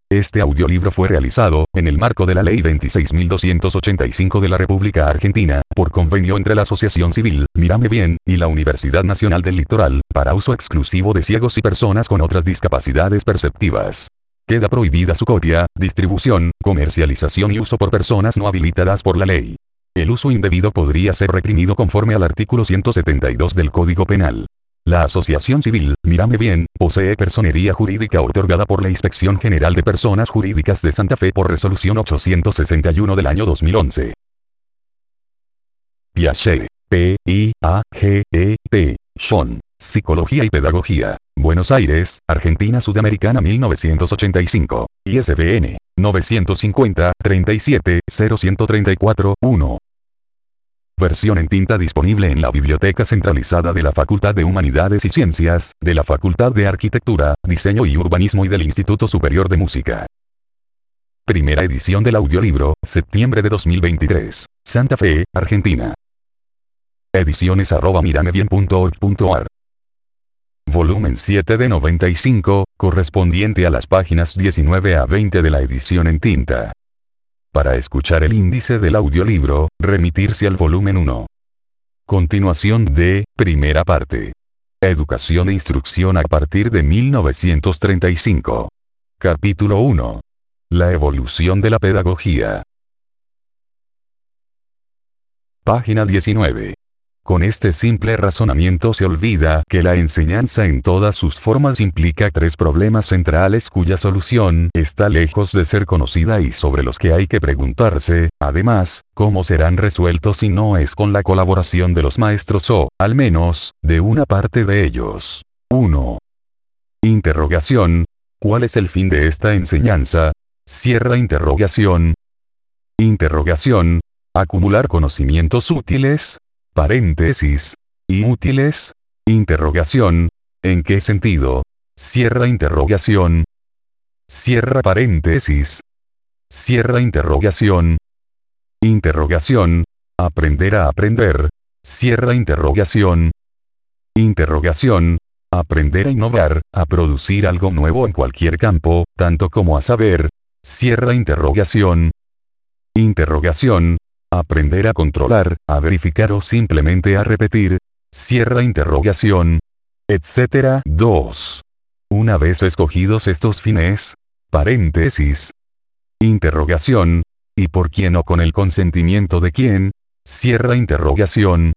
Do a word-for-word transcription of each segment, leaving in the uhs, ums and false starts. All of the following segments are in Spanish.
Este audiolibro fue realizado, en el marco de la Ley veintiséis mil doscientos ochenta y cinco de la República Argentina, por convenio entre la Asociación Civil, Mírame Bien, y la Universidad Nacional del Litoral, para uso exclusivo de ciegos y personas con otras discapacidades perceptivas. Queda prohibida su copia, distribución, comercialización y uso por personas no habilitadas por la ley. El uso indebido podría ser reprimido conforme al artículo ciento setenta y dos del Código Penal. La Asociación Civil, Mírame Bien, posee personería jurídica otorgada por la Inspección General de Personas Jurídicas de Santa Fe por resolución ochocientos sesenta y uno del año dos mil once. Piaget. P I A G E T. John. Psicología y Pedagogía. Buenos Aires, Argentina Sudamericana mil novecientos ochenta y cinco. I S B N. novecientos cincuenta, treinta y siete, cero ciento treinta y cuatro, uno. Versión en tinta disponible en la Biblioteca Centralizada de la Facultad de Humanidades y Ciencias, de la Facultad de Arquitectura, Diseño y Urbanismo y del Instituto Superior de Música. Primera edición del audiolibro, septiembre de dos mil veintitrés. Santa Fe, Argentina. Ediciones arroba miramebien punto org punto ar. Volumen siete de noventa y cinco, correspondiente a las páginas diecinueve a veinte de la edición en tinta. Para escuchar el índice del audiolibro, remitirse al volumen uno. Continuación de, primera parte. Educación e instrucción a partir de mil novecientos treinta y cinco. Capítulo uno. La evolución de la pedagogía. Página diecinueve. Con este simple razonamiento se olvida que la enseñanza en todas sus formas implica tres problemas centrales cuya solución está lejos de ser conocida y sobre los que hay que preguntarse, además, cómo serán resueltos si no es con la colaboración de los maestros o, al menos, de una parte de ellos. uno. Interrogación. ¿Cuál es el fin de esta enseñanza? Cierra interrogación. Interrogación. Acumular conocimientos útiles. Paréntesis. Inútiles. Interrogación. ¿En qué sentido? Cierra interrogación. Cierra paréntesis. Cierra interrogación. Interrogación. Aprender a aprender. Cierra interrogación. Interrogación. Aprender a innovar, a producir algo nuevo en cualquier campo, tanto como a saber. Cierra interrogación. Interrogación. Aprender a controlar, a verificar o simplemente a repetir. Cierra interrogación. Etcétera. dos. Una vez escogidos estos fines. Paréntesis. Interrogación. ¿Y por quién o con el consentimiento de quién? Cierra interrogación.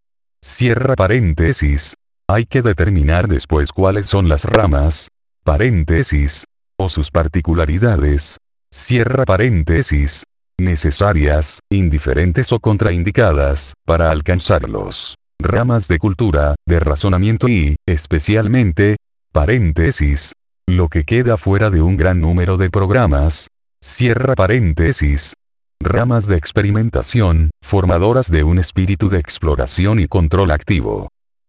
Cierra paréntesis. Hay que determinar después cuáles son las ramas. Paréntesis. O sus particularidades. Cierra paréntesis. Necesarias, indiferentes o contraindicadas, para alcanzarlos. Ramas de cultura, de razonamiento y, especialmente, paréntesis, lo que queda fuera de un gran número de programas. Cierra paréntesis. Ramas de experimentación, formadoras de un espíritu de exploración y control activo.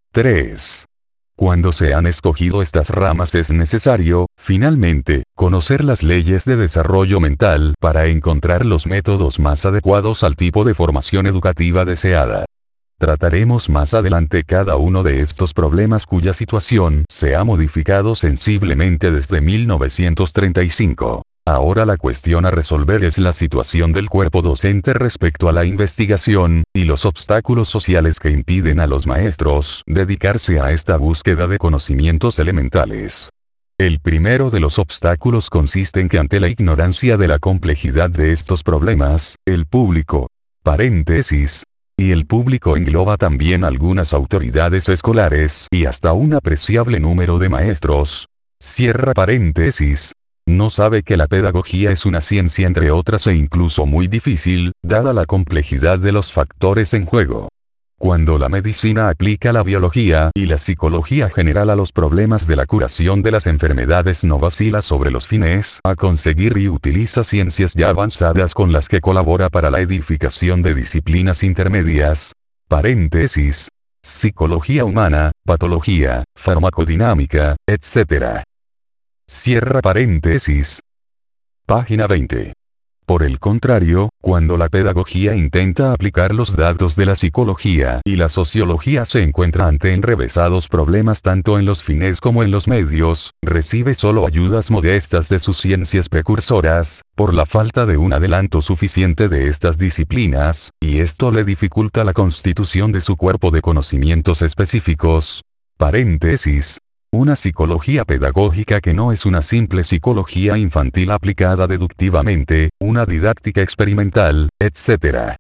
tres. Cuando se han escogido estas ramas es necesario, finalmente, conocer las leyes de desarrollo mental para encontrar los métodos más adecuados al tipo de formación educativa deseada. Trataremos más adelante cada uno de estos problemas cuya situación se ha modificado sensiblemente desde mil novecientos treinta y cinco. Ahora la cuestión a resolver es la situación del cuerpo docente respecto a la investigación, y los obstáculos sociales que impiden a los maestros dedicarse a esta búsqueda de conocimientos elementales. El primero de los obstáculos consiste en que ante la ignorancia de la complejidad de estos problemas, el público, paréntesis, y el público engloba también algunas autoridades escolares y hasta un apreciable número de maestros, cierra paréntesis, no sabe que la pedagogía es una ciencia entre otras e incluso muy difícil, dada la complejidad de los factores en juego. Cuando la medicina aplica la biología y la psicología general a los problemas de la curación de las enfermedades no vacila sobre los fines a conseguir y utiliza ciencias ya avanzadas con las que colabora para la edificación de disciplinas intermedias, paréntesis, psicología humana, patología, farmacodinámica, etcétera. Cierra paréntesis. Página veinte. Por el contrario, cuando la pedagogía intenta aplicar los datos de la psicología y la sociología se encuentra ante enrevesados problemas tanto en los fines como en los medios, recibe solo ayudas modestas de sus ciencias precursoras, por la falta de un adelanto suficiente de estas disciplinas, y esto le dificulta la constitución de su cuerpo de conocimientos específicos. Paréntesis. Una psicología pedagógica que no es una simple psicología infantil aplicada deductivamente, una didáctica experimental, etcétera.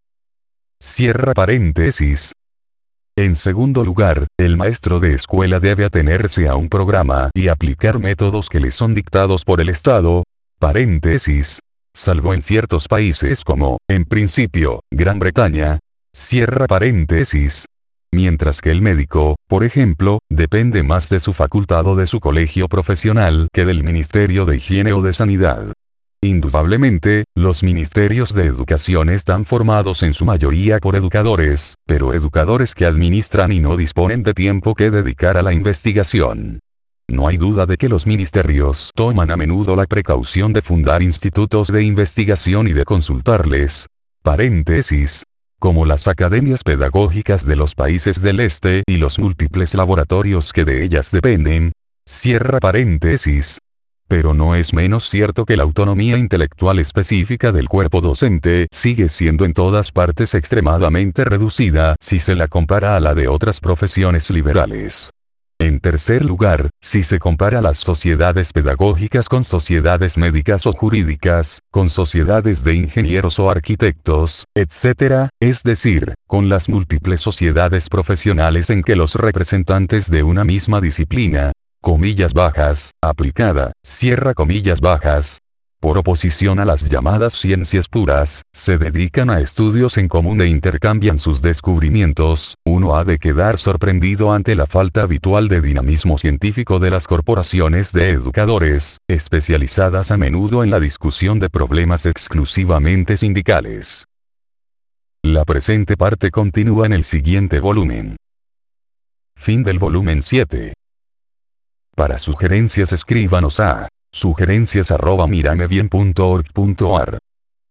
Cierra paréntesis. En segundo lugar, el maestro de escuela debe atenerse a un programa y aplicar métodos que le son dictados por el Estado, paréntesis, salvo en ciertos países como, en principio, Gran Bretaña, cierra paréntesis. Mientras que el médico, por ejemplo, depende más de su facultad o de su colegio profesional que del Ministerio de Higiene o de Sanidad. Indudablemente, los ministerios de educación están formados en su mayoría por educadores, pero educadores que administran y no disponen de tiempo que dedicar a la investigación. No hay duda de que los ministerios toman a menudo la precaución de fundar institutos de investigación y de consultarles, paréntesis, como las academias pedagógicas de los países del este y los múltiples laboratorios que de ellas dependen, cierra paréntesis. Pero no es menos cierto que la autonomía intelectual específica del cuerpo docente sigue siendo en todas partes extremadamente reducida si se la compara a la de otras profesiones liberales. En tercer lugar, si se compara las sociedades pedagógicas con sociedades médicas o jurídicas, con sociedades de ingenieros o arquitectos, etcétera, es decir, con las múltiples sociedades profesionales en que los representantes de una misma disciplina, comillas bajas, aplicada, cierra comillas bajas, por oposición a las llamadas ciencias puras, se dedican a estudios en común e intercambian sus descubrimientos, uno ha de quedar sorprendido ante la falta habitual de dinamismo científico de las corporaciones de educadores, especializadas a menudo en la discusión de problemas exclusivamente sindicales. La presente parte continúa en el siguiente volumen. Fin del volumen siete. Para sugerencias escríbanos a sugerencias arroba miramebien punto org punto ar.